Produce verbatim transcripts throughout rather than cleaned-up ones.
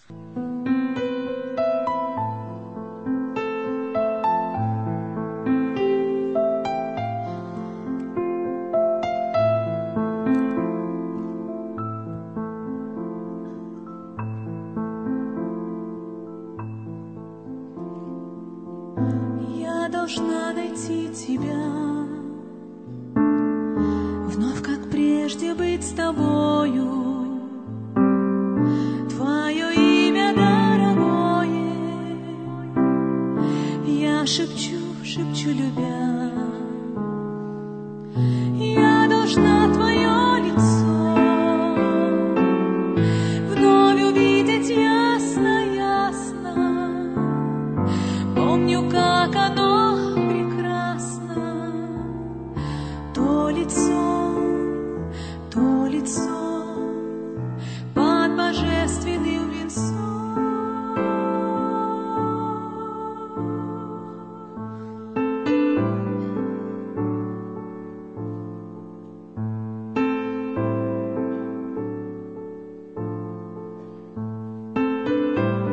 Я должна найти тебя, вновь, как прежде, быть с тобою. Твое имя дорогое, я шепчу, шепчу, любя. Я должна твое лицо вновь увидеть ясно, ясно. Помню, как оно прекрасно, то лицо, то лицо под божественным венцом.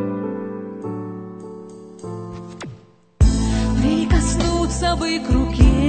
Прикоснуться бы к руке